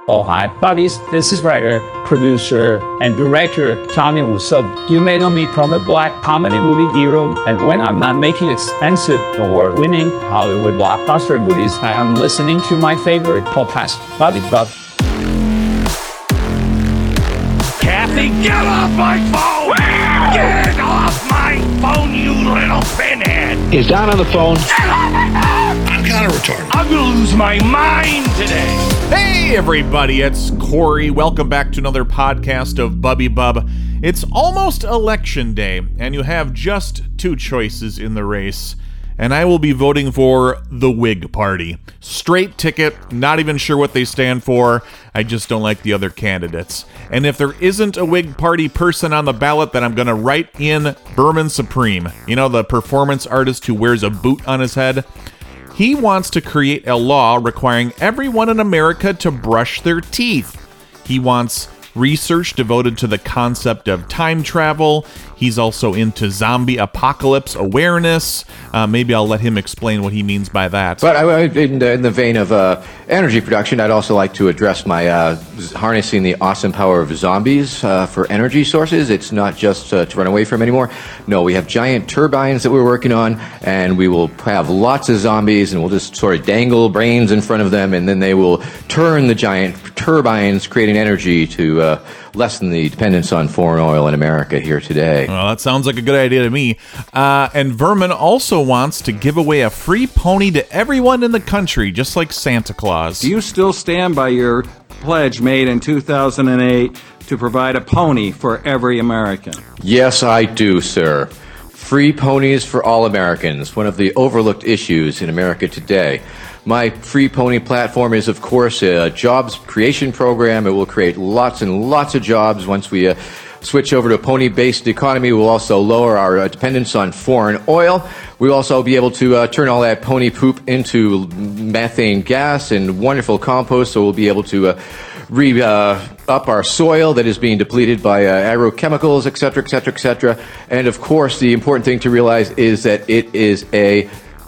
Oh, hi, buddies. This is writer, producer, and director Johnny Usob. You may know me from the black comedy movie Hero, and when I'm not making expensive, award-winning Hollywood blockbuster movies, I am listening to my favorite podcast, Buddy Bub. Kathy, get off my phone! Get off my phone, you little pinhead! Is Don on the phone? Get off my phone! I'm kind of retarded. I'm gonna lose my mind today! Hey everybody, it's Corey. Welcome back to another podcast of Bubby Bub. It's almost election day, and you have just two choices in the race. And I will be voting for the Whig Party. Straight ticket, not even sure what they stand for. I just don't like the other candidates. And if there isn't a Whig Party person on the ballot, then I'm going to write in Berman Supreme. You know, the performance artist who wears a boot on his head? He wants to create a law requiring everyone in America to brush their teeth. He wants research devoted to the concept of time travel. He's also into zombie apocalypse awareness. Maybe I'll let him explain what he means by that. But in the vein of energy production, I'd also like to address my harnessing the awesome power of zombies for energy sources. It's not just to run away from anymore. No, we have giant turbines that we're working on, and we will have lots of zombies, and we'll just sort of dangle brains in front of them, and then they will turn the giant turbines, creating energy to lessen the dependence on foreign oil in America here today. Well, that sounds like a good idea to me. And Vermin also wants to give away a free pony to everyone in the country, just like Santa Claus. Do you still stand by your pledge made in 2008 to provide a pony for every American? Yes, I do, sir. Free ponies for all Americans, one of the overlooked issues in America today. My Free Pony platform is, of course, a jobs creation program. It will create lots and lots of jobs. Once we switch over to a pony-based economy, we'll also lower our dependence on foreign oil. We'll also be able to turn all that pony poop into methane gas and wonderful compost, so we'll be able to up our soil that is being depleted by agrochemicals, et cetera, et cetera, et cetera. And, of course, the important thing to realize is that it is a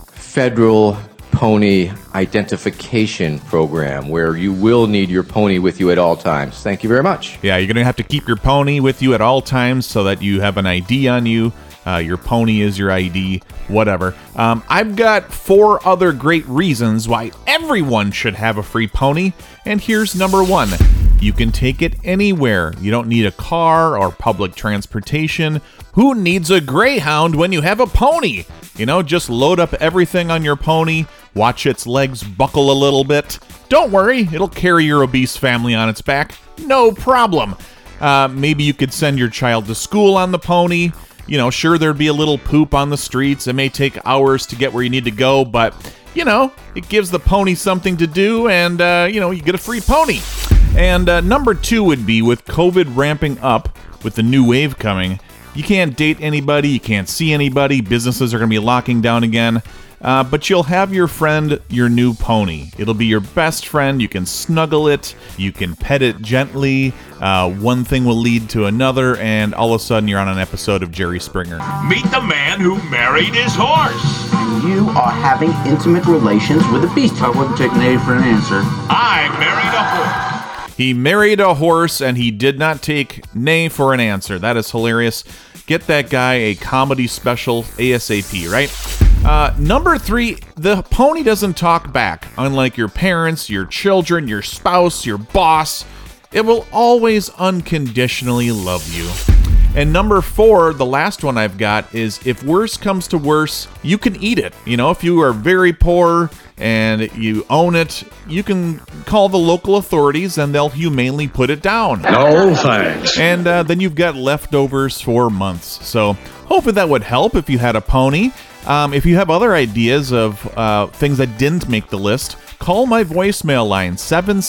federal pony identification program where you will need your pony with you at all times. Thank you very much. Yeah, you're going to have to keep your pony with you at all times so that you have an ID on you. Your pony is your ID, whatever. I've got 4 other great reasons why everyone should have a free pony, and here's number 1. You can take it anywhere. You don't need a car or public transportation. Who needs a Greyhound when you have a pony? You know, just load up everything on your pony, watch its legs buckle a little bit. Don't worry, it'll carry your obese family on its back. No problem. Maybe you could send your child to school on the pony. You know, sure, there'd be a little poop on the streets. It may take hours to get where you need to go, but, you know, it gives the pony something to do, and, you know, you get a free pony. And number 2 would be, with COVID ramping up, with the new wave coming, you can't date anybody, you can't see anybody, businesses are going to be locking down again, but you'll have your friend, your new pony. It'll be your best friend, you can snuggle it, you can pet it gently, one thing will lead to another, and all of a sudden you're on an episode of Jerry Springer. Meet the man who married his horse! You are having intimate relations with a beast. I wouldn't take nay for an answer. I married a horse! He married a horse, and he did not take nay for an answer. That is hilarious. Get that guy a comedy special ASAP, right? Number 3, the pony doesn't talk back. Unlike your parents, your children, your spouse, your boss, it will always unconditionally love you. And number 4, the last one I've got, is if worse comes to worse, you can eat it. You know, if you are very poor and you own it, you can call the local authorities and they'll humanely put it down. No thanks. And then you've got leftovers for months. So hopefully that would help if you had a pony. If you have other ideas of things that didn't make the list, call my voicemail line,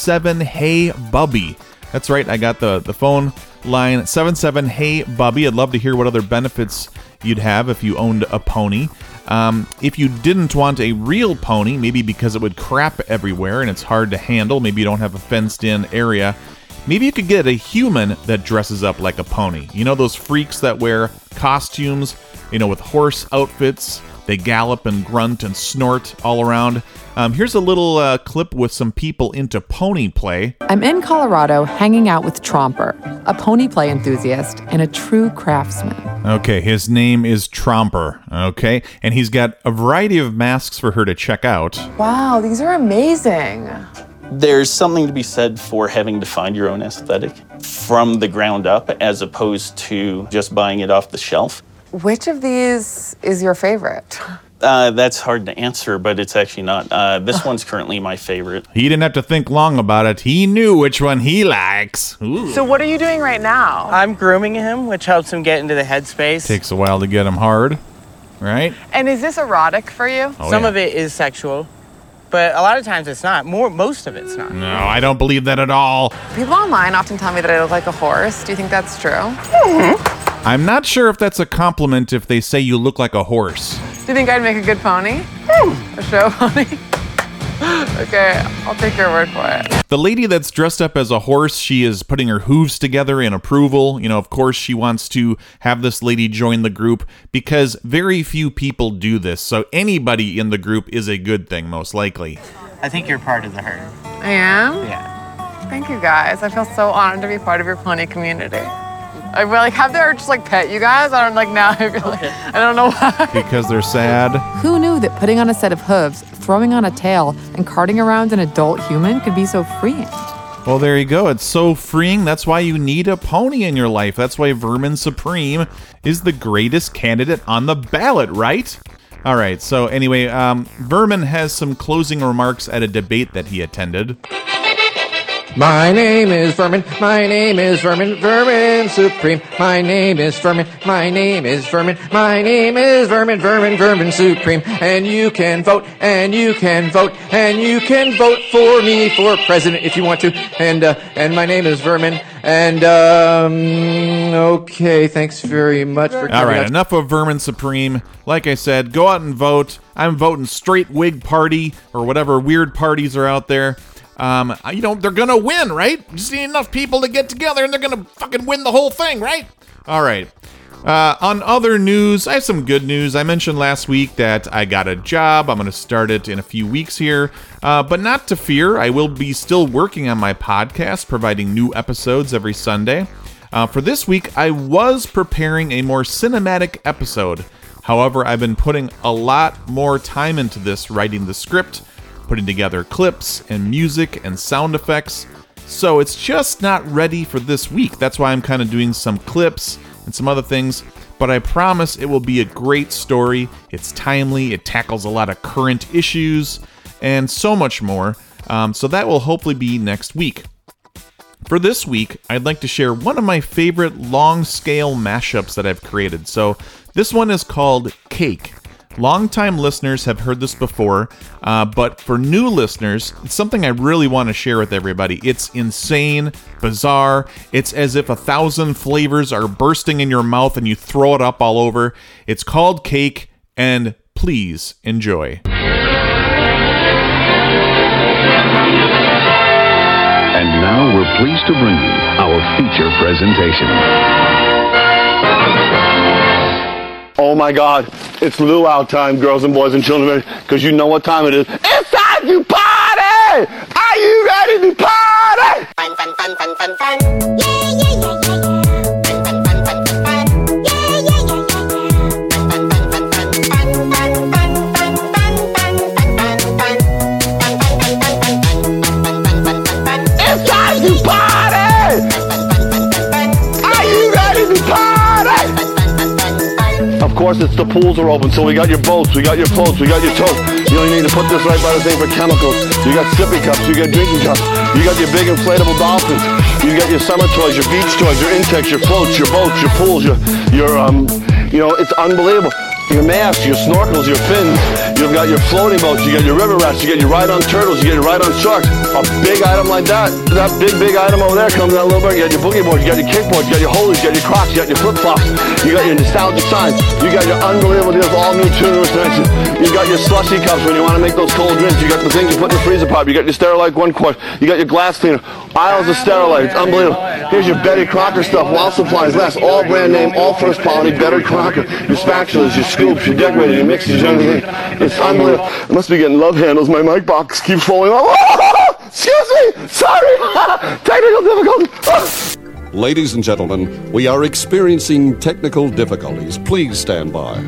77-HEY-BUBBY. That's right, I got the phone line, 77-HEY-BUBBY. I'd love to hear what other benefits you'd have if you owned a pony. If you didn't want a real pony, maybe because it would crap everywhere and it's hard to handle, maybe you don't have a fenced-in area, maybe you could get a human that dresses up like a pony. You know those freaks that wear costumes, you know, with horse outfits, They gallop and grunt and snort all around. Here's a little clip with some people into pony play. I'm in Colorado hanging out with Tromper, a pony play enthusiast and a true craftsman. Okay, his name is Tromper, okay? And he's got a variety of masks for her to check out. Wow, these are amazing. There's something to be said for having to find your own aesthetic from the ground up as opposed to just buying it off the shelf. Which of these is your favorite? That's hard to answer, but it's actually not. This one's currently my favorite. He didn't have to think long about it. He knew which one he likes. Ooh. So what are you doing right now? I'm grooming him, which helps him get into the headspace. Takes a while to get him hard, right? And is this erotic for you? Some of it is sexual, but a lot of times it's not. Most of it's not. No, I don't believe that at all. People online often tell me that I look like a horse. Do you think that's true? I'm not sure if that's a compliment if they say you look like a horse. Do you think I'd make a good pony? A show pony? Okay, I'll take your word for it. The lady that's dressed up as a horse, she is putting her hooves together in approval. You know, of course, she wants to have this lady join the group because very few people do this. So anybody in the group is a good thing, most likely. I think you're part of the herd. I am? Yeah. Thank you guys. I feel so honored to be part of your pony community. I will have to just pet you guys. I don't now. I feel I don't know why. Because they're sad. Who knew that putting on a set of hooves, throwing on a tail, and carting around an adult human could be so freeing? Well, there you go. It's so freeing. That's why you need a pony in your life. That's why Vermin Supreme is the greatest candidate on the ballot, right? All right. So anyway, Vermin has some closing remarks at a debate that he attended. My name is Vermin, my name is Vermin, Vermin Supreme. My name is Vermin, my name is Vermin, my name is Vermin, Vermin, Vermin Supreme. And you can vote, and you can vote, and you can vote for me for president if you want to. And my name is Vermin. And, okay, thanks very much for coming. All right, enough of Vermin Supreme. Like I said, go out and vote. I'm voting straight Whig Party or whatever weird parties are out there. They're gonna win, right? Just need enough people to get together and they're gonna fucking win the whole thing, right? All right. On other news, I have some good news. I mentioned last week that I got a job. I'm gonna start it in a few weeks here. But not to fear, I will be still working on my podcast, providing new episodes every Sunday. For this week, I was preparing a more cinematic episode. However, I've been putting a lot more time into this, writing the script, putting together clips and music and sound effects, so it's just not ready for this week. That's why I'm kind of doing some clips and some other things, but I promise it will be a great story. It's timely, it tackles a lot of current issues, and so much more, so that will hopefully be next week. For this week, I'd like to share one of my favorite long-scale mashups that I've created. So this one is called Cake. Longtime listeners have heard this before, but for new listeners, it's something I really want to share with everybody. It's insane, bizarre. It's as if 1,000 flavors are bursting in your mouth and you throw it up all over. It's called Cake, and please enjoy. And now we're pleased to bring you our feature presentation. Oh my God, it's luau time, girls and boys and children, because you know what time it is. It's time to party! Are you ready to party? Fun, fun, fun, fun, fun, fun. Yeah, yeah, yeah, yeah, yeah. Fun, fun, fun, fun, fun, fun. Yeah, yeah, yeah, yeah, yeah. Fun, fun, fun, fun, fun, fun, fun, fun, fun, fun, fun, fun, fun, fun, fun, fun, fun, fun, fun. It's time to party! Are you ready to party? Of course, it's the pools are open, so we got your boats, we got your floats, we got your totes. You only need to put this right by the thing for chemicals. You got sippy cups, you got drinking cups, you got your big inflatable dolphins, you got your summer toys, your beach toys, your insects, your floats, your boats, your pools, your it's unbelievable. Your masks, your snorkels, your fins, you've got your floating boats, you got your river rafts, you got your ride-on turtles, you got your ride-on sharks. A big item like that big item over there comes in that little bag. You got your boogie boards, you got your kickboards, you got your holies, you got your Crocs, you got your flip-flops, you got your nostalgic signs, you got your unbelievable deals, all new tuna restrictions, you got your slushy cups when you want to make those cold drinks, you got the things you put in the freezer pop, you got your Sterilite 1 quart, you got your glass cleaner, aisles of Sterilite, it's unbelievable. Here's your Betty Crocker stuff, while supplies last, all brand name, all first quality, Betty Crocker, your spatulas, your scoops, your decorators, your mixers, your everything. It's unbelievable. I must be getting love handles, my mic box keeps falling off. Excuse me! Sorry! Technical difficulties! Ladies and gentlemen, we are experiencing technical difficulties. Please stand by.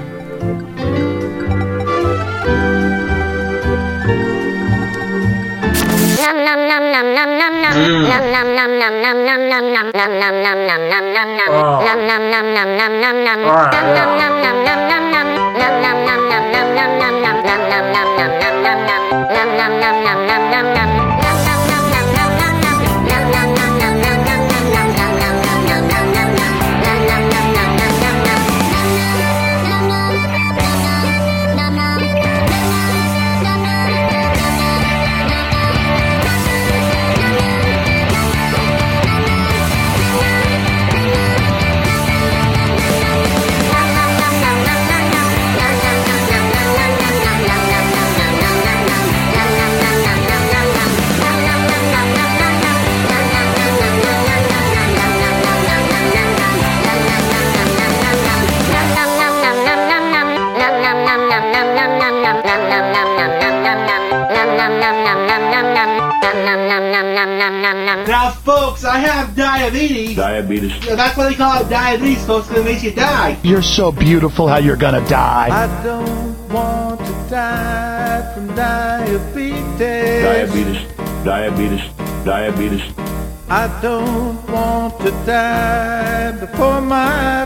Now, folks, I have diabetes. Diabetes. That's why they call it diabetes, folks, because it makes you die. You're so beautiful how you're gonna die. I don't want to die from diabetes. Diabetes. Diabetes. Diabetes. I don't want to die before my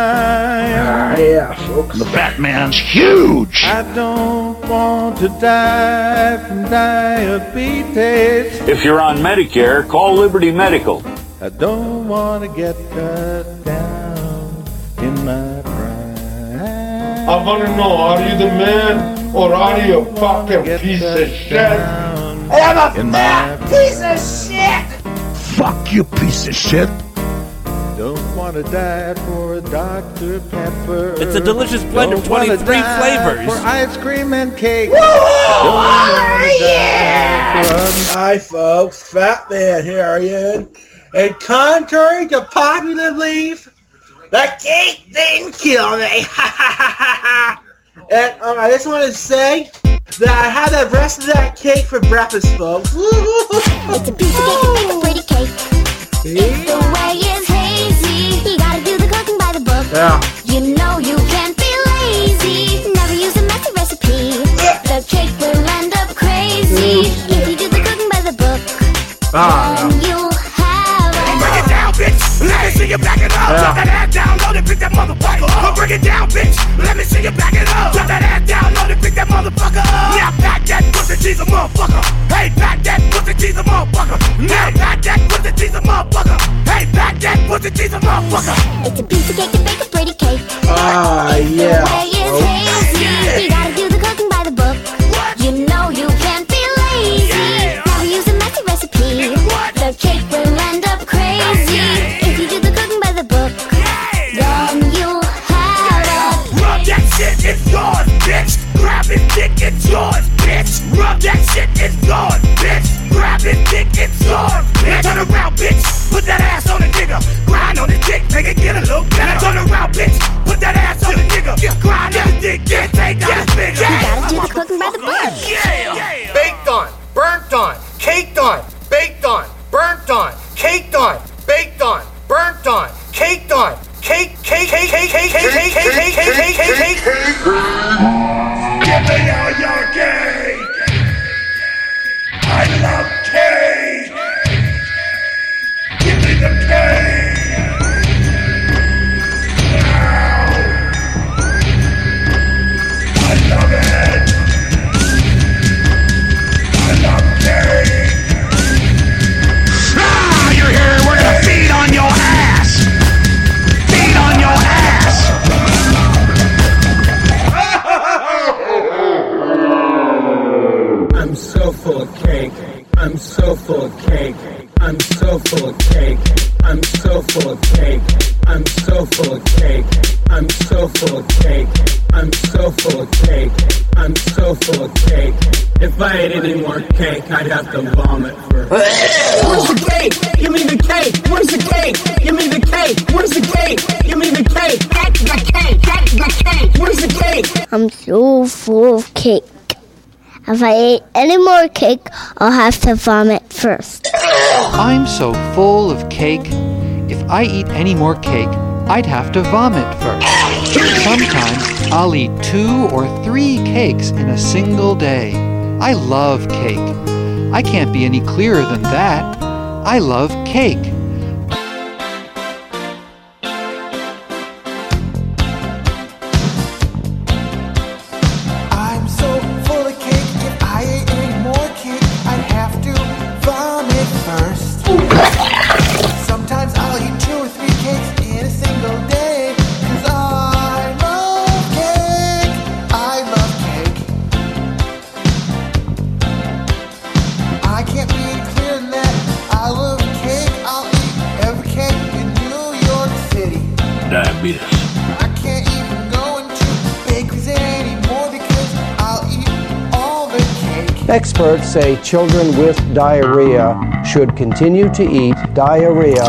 time. Yeah, folks. The fat man's huge. I don't want to die from diabetes. If you're on Medicare, call Liberty Medical. I don't want to get cut down in my prime. I want to know, are you the man or are you a fucking piece of shit? I am a fat piece of shit! Fuck you, piece of shit. Don't want to die for a Dr. Pepper. It's a delicious blend of 23 flavors. For ice cream and cake. Hi, folks. Fat Man here again. And contrary to popular belief, the cake didn't kill me. And I just want to say that I had the rest of that cake for breakfast, folks. It's a piece of cake, you make a pretty cake. It's the way it's hazy. You gotta do the cooking by the book. Yeah. You know you can't be lazy. Never use a messy recipe. The cake will end up crazy if you do the cooking by the book. Then you'll have it. Break it down, bitch. Let me see you back it up. Drop that ass down, load it, pick that motherfucker up. Break it down, bitch. Let me see you back it up. Drop that ass down, load it, pick that motherfucker up. Now back that pussy, she's a motherfucker. Hey, back that pussy, she's a motherfucker. Now back that pussy, she's a motherfucker. Hey, back that pussy, she's a motherfucker. It's a piece of cake to bake a pretty cake. Yeah. The way it's hazy. You gotta do the cooking by the book. You know you can't be lazy. Never use a messy recipe. The cake will end up crazy if you do the cooking by the book. Then you'll have it. Rub that shit, it's yours, bitch. Grab his dick, it's yours, bitch. Rub that shit, it's yours, bitch. Grab his dick, it's yours, bitch. Now turn around, bitch. Put that ass on the nigga. Grind on the dick, make it get a little better. Now turn around, bitch. Put that ass on the nigga. Grind on the dick, get take down his finger. You gotta do the cooking by the book. Yeah. Baked on, burnt on, caked on, baked on, burnt on, caked on, baked on, burnt on, caked on, cake. Give me all your cake. I love cake. Give me the cake. Now. I love it. I love cake. Ah, you're here. We're gonna feed on your ass. Feed on your ass. I'm so full of cake. I'm so full of cake. I'm so full of cake. I'm so full of cake. I'm so full of cake. I'm so full of cake. I'm so full of cake. I'm so full of cake. If I ate any more cake, I'd have to vomit first. Where's the cake? Give me the cake. Where's the cake? Give me the cake. Where's the cake? Give me the cake. Get the cake. Get the cake. Where's the cake? I'm so full of cake. If I ate any more cake, I'll have to vomit first. I'm so full of cake. If I eat any more cake, I'd have to vomit first. Sometimes I'll eat 2 or 3 cakes in a single day. I love cake. I can't be any clearer than that. I love cake. I'm so full of cake. If I ate any more cake, I'd have to vomit first. Sometimes I'll eat 2 or 3 cakes in a single day. 'Cause I love cake. I love cake. I can't be any clearer than that. I love cake. I'll eat every cake in New York City. Diabetes. I can't even go into bakeries anymore because I'll eat all the cake. Experts say children with diarrhea should continue to eat diarrhea.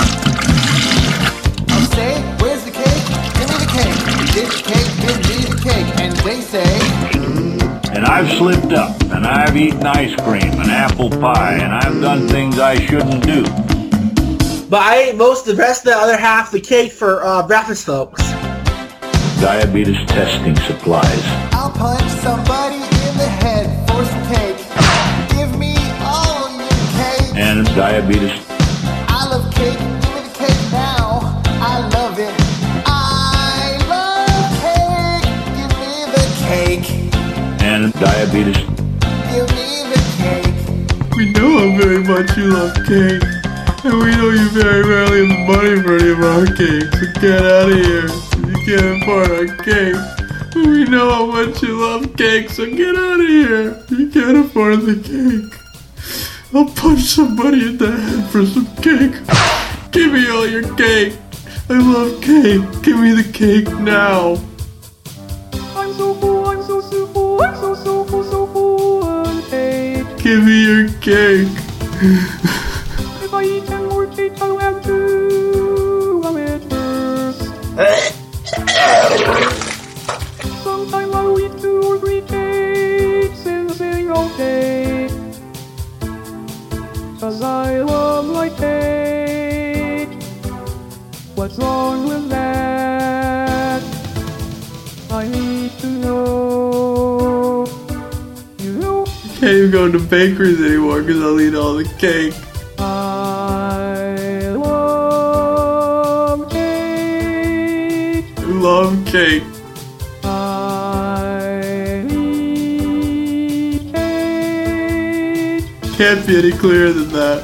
I'll say, where's the cake? Give me the cake. This cake, give me the cake. And they say, And I've slipped up, and I've eaten ice cream and apple pie, and I've done things I shouldn't do. But I ate most of the rest of the other half of the cake for breakfast, folks. Diabetes testing supplies. I'll punch somebody in the head for some cake. Give me all your cake. And diabetes. I love cake. Give me the cake now. I love it. I love cake. Give me the cake. And diabetes. Give me the cake. We know how very much you love cake. And we know you very rarely have the money for any of our cakes. So get out of here. You can't afford our cake. We know how much you love cake, so get out of here. You can't afford the cake. I'll punch somebody in the head for some cake. Give me all your cake. I love cake. Give me the cake now. I'm so full, I'm so full, I'm so full of cake. Give me your cake. If I eat 10 more cakes, I'll have to vomit first. Sometimes I'll eat 2 or 3 cakes in a single day. 'Cause I love my cake. What's wrong with that? I need to know. You know? Can't even go to bakeries anymore because I'll eat all the cake. I love cake. I love cake. I need cake. Can't be any clearer than that.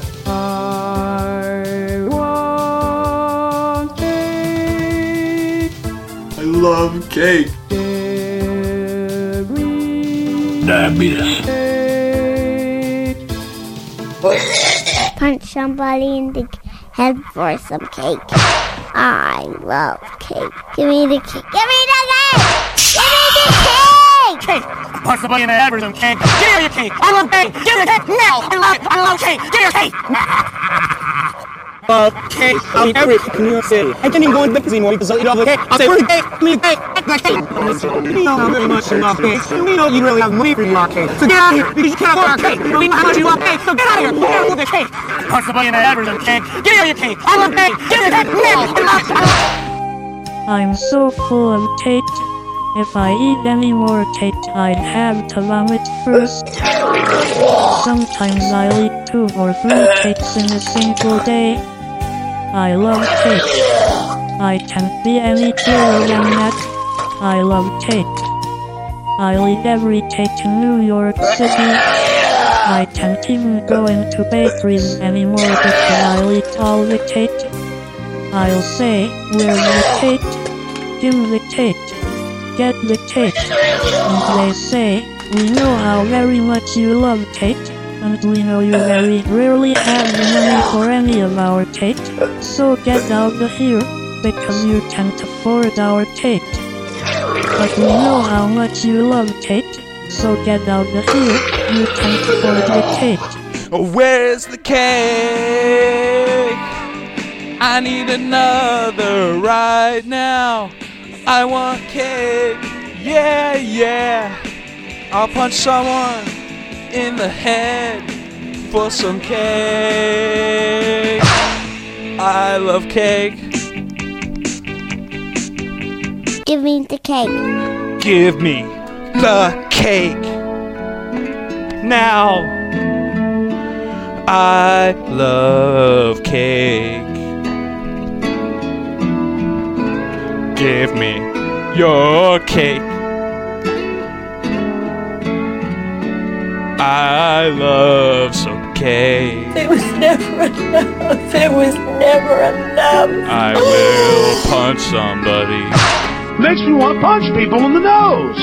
I want cake. I love cake. Give me Diabetes. cake. Punch somebody in the head for some cake. I love cake. Give me the cake. Give me the cake! Give me the cake! Cake! Punch somebody in the head for some cake. Give me your cake! I love cake! Give me the cake now! I love it! I love cake! Give me your cake! Cake. I'll eat every cake in New York City. I can't even go in the anymore because I'll eat all the cake. I'll say, where's the cake? Give me the cake. The cake. We know how very much you love cake. We know you really have money for your cake. So get out of here because you can't afford our cake. We know how much you love cake. So get out of here. You can't afford the cake. Punch somebody in the head for some cake. Give me your cake. I love cake. Give me the cake now. I love it. I'm so full of cake. If I eat any more cake, I'd have to vomit first. Sometimes I'll eat 2 or 3 cakes in a single day. I love cake. I can't be any clearer than that. I love cake. I'll eat every cake in New York City. I can't even go into bakeries anymore because I'll eat all the cake. I'll say, where's the cake? Give me the cake. Get the cake. And they say, we know how very much you love cake. and we know you very rarely have the money for any of our cake, so get out of here, because you can't afford our cake. But we know how much you love cake, so get out of here, you can't afford the cake. Where's the cake? I need another right now. I want cake, yeah, yeah. I'll punch someone in the head for some cake. I love cake. Give me the cake. Give me the cake. Now. I love cake. Give me your cake. I love some cake. It was never enough. It was never enough. I will punch somebody. Makes me want to punch people in the nose.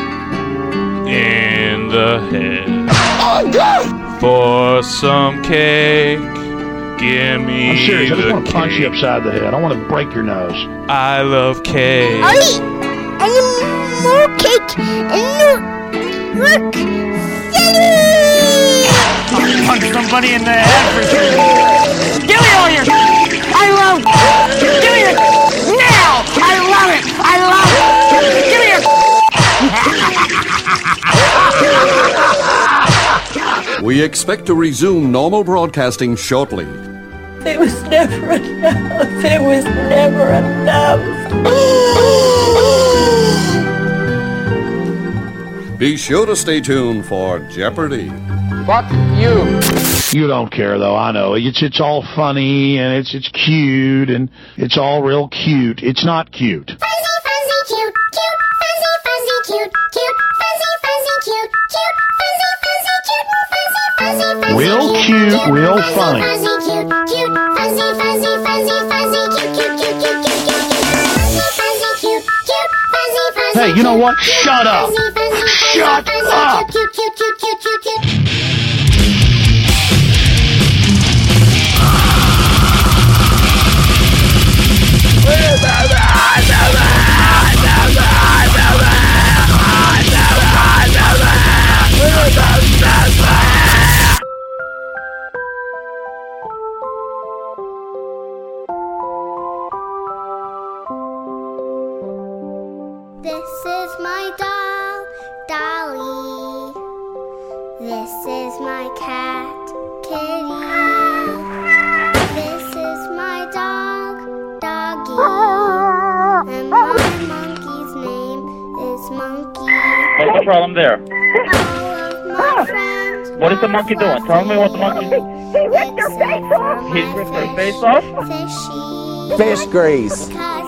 In the head. Oh, God! For some cake. Give me I'm serious. I just the want to punch cake. you upside the head. I want to break your nose. I love cake. Ollie! I need more cake and more work. Punch somebody in the head for sure. Give me all your. I love. Give me your. Now! I love it! I love it! Give me your. We expect to resume normal broadcasting shortly. It was never enough. It was never enough. Be sure to stay tuned for Jeopardy! Fuck you. You don't care though, I know. It's all funny and it's cute and it's all real cute. It's not cute. Fuzzy, fuzzy, cute, cute, fuzzy, fuzzy, cute, cute, fuzzy, fuzzy, cute, cute, fuzzy, fuzzy, cute, fuzzy, fuzzy, fuzzy, Real cute, real funny. fuzzy, cute, cute, fuzzy, fuzzy, fuzzy, fuzzy, cute, cute, cute, cute, cute, cute, fuzzy, fuzzy, cute, cute, fuzzy, fuzzy. Hey, you know what? Shut up. Shut up. Cute, cute, cute, cute, cute, cute. This is my doll, Dolly. This is my cat, Kitty. This is my dog, Doggy. And my monkey's name is Monkey. What's the problem there? My friends What is the monkey doing? Tell me what the monkey is doing. He ripped her face off. He ripped her face off? Fish grease.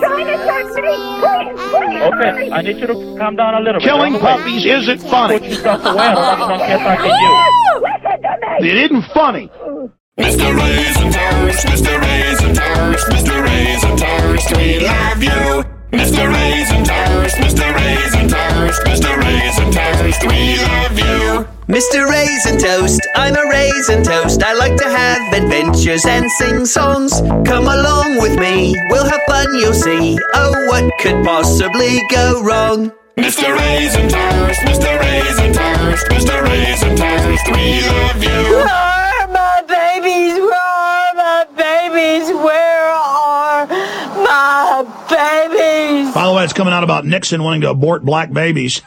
Okay, I need you to calm down a little bit. Killing puppies isn't funny. Put yourself away. I don't want the monkey attacking you. It isn't funny. Mr. Raisin Toast, Mr. Raisin Toast, Mr. Raisin Toast, we love you. Mr. Raisin Toast, Mr. Raisin Toast, Mr. Raisin Toast, we love you. Mr. Raisin Toast, I'm a Raisin Toast. I like to have adventures and sing songs. Come along with me, we'll have fun, you'll see. Oh, what could possibly go wrong? Mr. Raisin Toast, Mr. Raisin Toast, Mr. Raisin Toast, we love you. Where are my babies? Where are my babies? Where are my babies? By the way, it's coming out about Nixon wanting to abort black babies.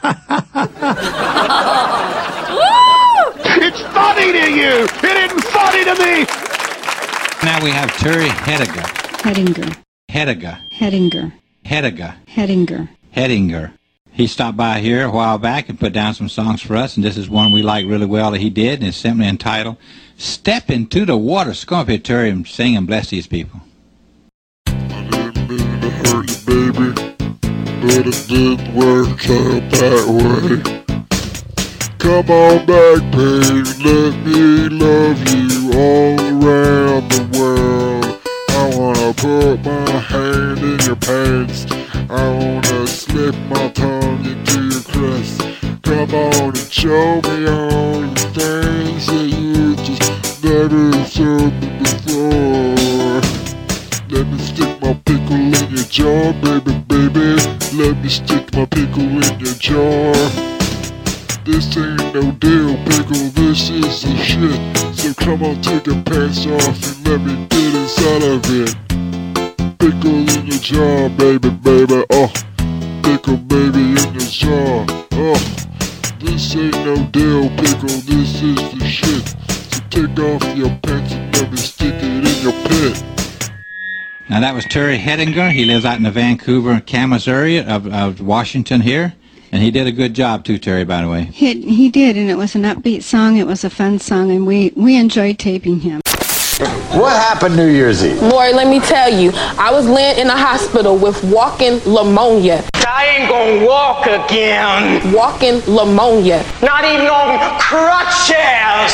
It's funny to you. It isn't funny to me. Now we have Terry Hediger. Hediger. He stopped by here a while back and put down some songs for us, and this is one we like really well that he did, and it's simply entitled Step Into the Water. So come up here, Terry, and sing and bless these people. Baby, but it didn't work out that way. Come on back, baby, let me love you all around the world. I wanna put my hand in your pants. I wanna slip my tongue into your crest. Come on and show me all the things that you never served me before. Let me stick my pickle in your jar, baby, baby. Let me stick my pickle in your jar. This ain't no dill pickle, this is the shit. So come on, take your pants off and let me get inside of it. Pickle in your jar, baby, baby, oh. Pickle baby in your jar, oh. This ain't no dill pickle, this is the shit. So take off your pants and let me stick it in your pit. Now that was Terry Hettinger. He lives out in the Vancouver, Camas area of Washington here. And he did a good job too, Terry, by the way. He did, and it was an upbeat song. It was a fun song, and we enjoyed taping him. What happened New Year's Eve? Boy, let me tell you, I was laying in the hospital with walking pneumonia. I ain't gonna walk again. Walking pneumonia. Not even on crutches.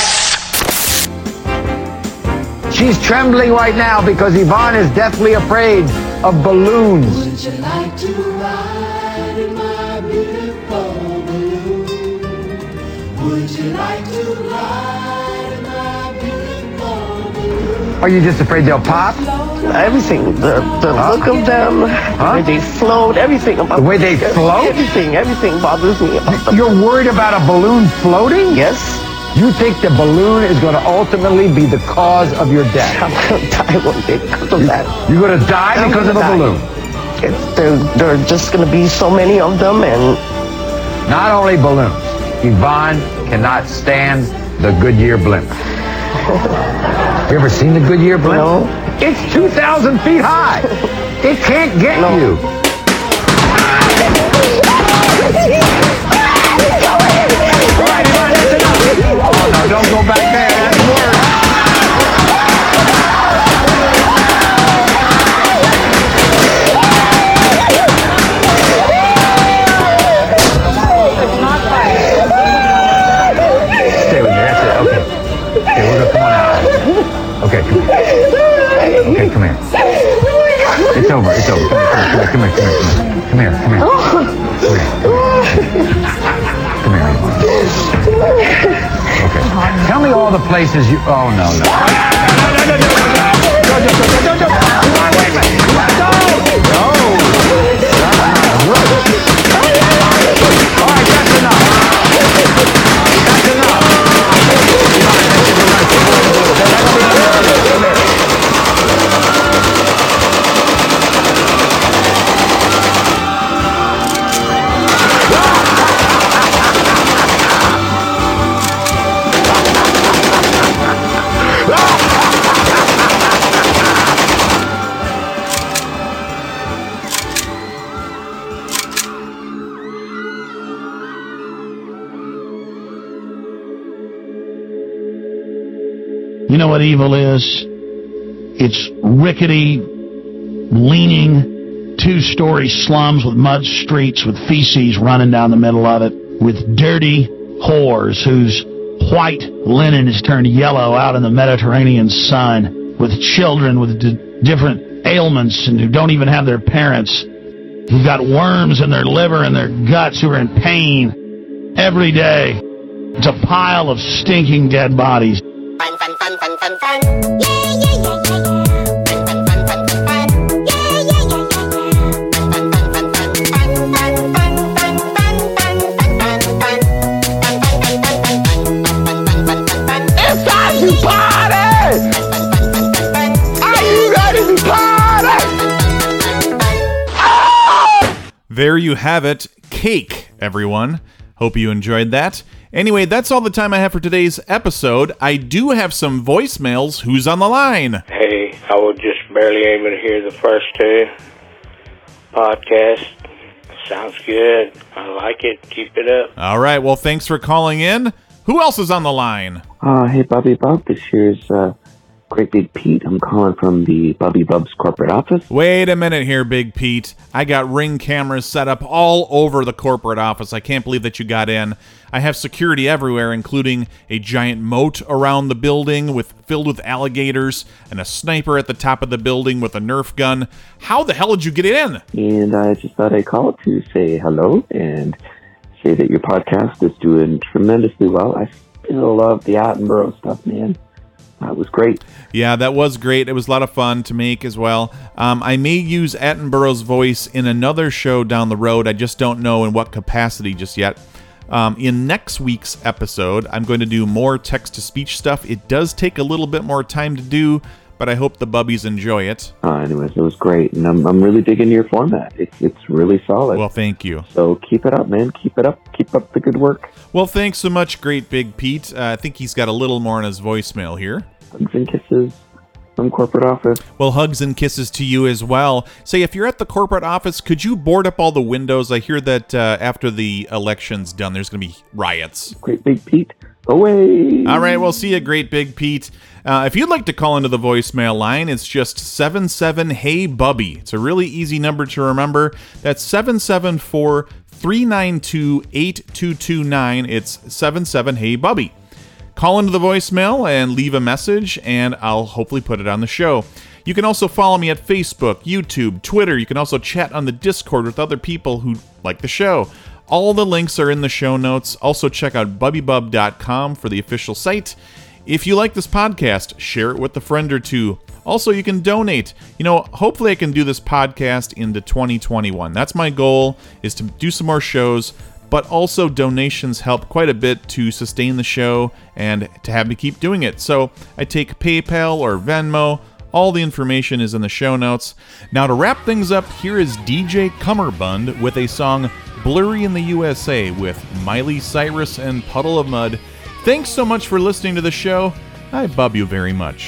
She's trembling right now because Yvonne is deathly afraid of balloons. Would you like to ride in my beautiful balloon? Would you like to ride in my beautiful balloon? Are you just afraid they'll pop? Everything, the look of them, the way they float, everything about the way they float? Everything bothers me about them. You're worried about a balloon floating? Yes. You think the balloon is going to ultimately be the cause of your death? I'm going to die one day because of that. You're going to die because of a balloon? There are just going to be so many of them, and... Not only balloons. Yvonne cannot stand the Goodyear blimp. You ever seen the Goodyear blimp? No. It's 2,000 feet high. It can't get you. Oh, no, don't go back there. That's worse. Stay with me. That's it. Okay. Okay, we're going to come on out. Okay, come here. Okay, come here. It's over. It's over. Come here. Come here. Okay. Tell me all the places you... Oh, no. All right, that's enough. You know what evil is? It's rickety, leaning, two-story slums with mud streets with feces running down the middle of it, with dirty whores whose white linen is turned yellow out in the Mediterranean sun, with children with different ailments and who don't even have their parents, who've got worms in their liver and their guts, who are in pain every day. It's a pile of stinking dead bodies. Fun, fun, fun, fun, fun, fun. Yeah, yeah, yeah, yeah, yeah. Fun, fun, fun, fun, fun, fun. Yeah, yeah, yeah, yeah, yeah. Fun, fun, fun, fun, fun, fun, fun, fun, fun, fun, fun, fun, fun, fun. It's time to party! Are you ready to party? There you have it. Cake, everyone. Hope you enjoyed that. Anyway, that's all the time I have for today's episode. I do have some voicemails. Who's on the line? Hey, I was just barely able to hear the first two podcasts. Sounds good. I like it. Keep it up. All right, well, thanks for calling in. Who else is on the line? Hey, Bubby Bub. This here's Great Big Pete. I'm calling from the Bubby Bub's corporate office. Wait a minute here, Big Pete. I got Ring cameras set up all over the corporate office. I can't believe that you got in. I have security everywhere, including a giant moat around the building filled with alligators and a sniper at the top of the building with a Nerf gun. How the hell did you get in? And I just thought I'd call to say hello and say that your podcast is doing tremendously well. I still love the Attenborough stuff, man. It was great. Yeah, that was great. It was a lot of fun to make as well. I may use Attenborough's voice in another show down the road. I just don't know in what capacity just yet. In next week's episode, I'm going to do more text-to-speech stuff. It does take a little bit more time to do, but I hope the bubbies enjoy it. Anyways, it was great, and I'm really digging your format. It's really solid. Well, thank you. So keep it up, man. Keep it up. Keep up the good work. Well, thanks so much, Great Big Pete. I think he's got a little more in his voicemail here. Hugs and kisses from corporate office. Well, hugs and kisses to you as well. Say, if you're at the corporate office, could you board up all the windows? I hear that after the election's done, there's going to be riots. Great Big Pete, away! All right, we'll see you, Great Big Pete. If you'd like to call into the voicemail line, it's just 77-HEY-BUBBY. It's a really easy number to remember. That's 774-392-8229. It's 77-HEY-BUBBY. Call into the voicemail and leave a message, and I'll hopefully put it on the show. You can also follow me at Facebook, YouTube, Twitter. You can also chat on the Discord with other people who like the show. All the links are in the show notes. Also, check out bubbybub.com for the official site. If you like this podcast, share it with a friend or two. Also, you can donate. Hopefully I can do this podcast into 2021. That's my goal, is to do some more shows. But also donations help quite a bit to sustain the show and to have me keep doing it. So I take PayPal or Venmo. All the information is in the show notes. Now to wrap things up, here is DJ Cummerbund with a song Blurry in the USA with Miley Cyrus and Puddle of Mudd. Thanks so much for listening to the show. I bub you very much.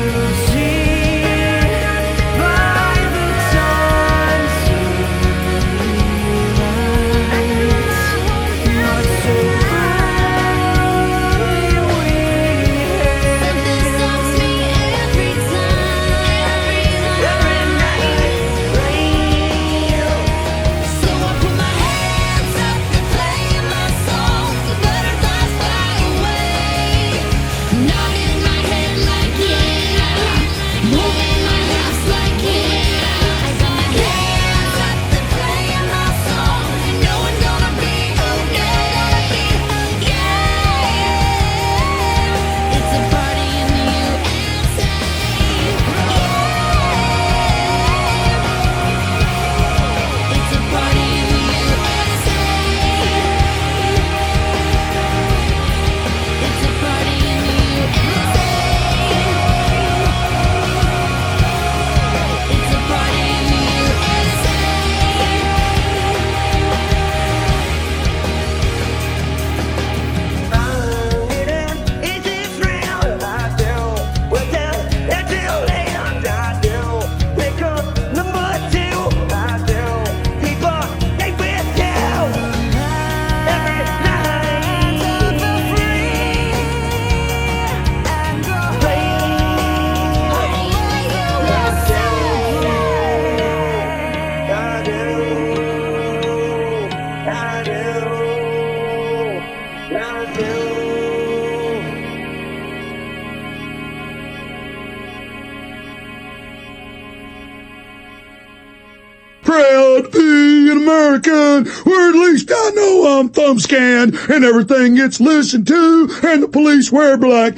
Proud to be an American, where at least I know I'm thumb scanned, and everything gets listened to, and the police wear black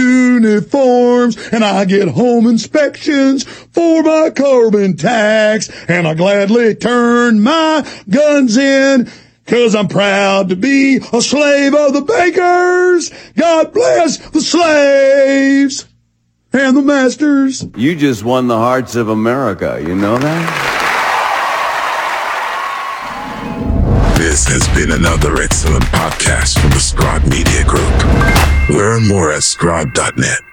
uniforms, and I get home inspections for my carbon tax, and I gladly turn my guns in, 'cause I'm proud to be a slave of the bakers. God bless the slaves and the masters. You just won the hearts of America, you know that? This has been another excellent podcast from the Scribe Media Group. Learn more at scribe.net.